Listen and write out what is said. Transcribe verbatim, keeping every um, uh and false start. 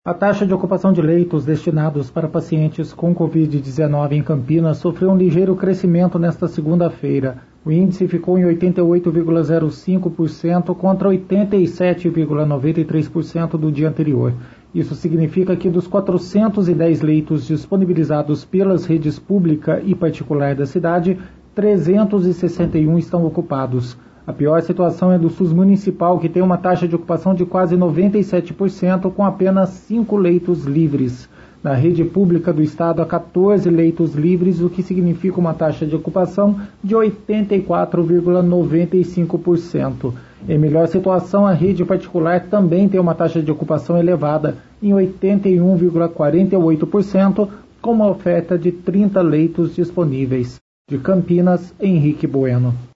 A taxa de ocupação de leitos destinados para pacientes com covid dezenove em Campinas sofreu um ligeiro crescimento nesta segunda-feira. O índice ficou em oitenta e oito vírgula zero cinco por cento contra oitenta e sete vírgula noventa e três por cento do dia anterior. Isso significa que dos quatrocentos e dez leitos disponibilizados pelas redes pública e particular da cidade, trezentos e sessenta e um estão ocupados. A pior situação é do SUS municipal, que tem uma taxa de ocupação de quase noventa e sete por cento, com apenas cinco leitos livres. Na rede pública do estado, há quatorze leitos livres, o que significa uma taxa de ocupação de oitenta e quatro vírgula noventa e cinco por cento. Em melhor situação, a rede particular também tem uma taxa de ocupação elevada, em oitenta e um vírgula quarenta e oito por cento, com uma oferta de trinta leitos disponíveis. De Campinas, Henrique Bueno.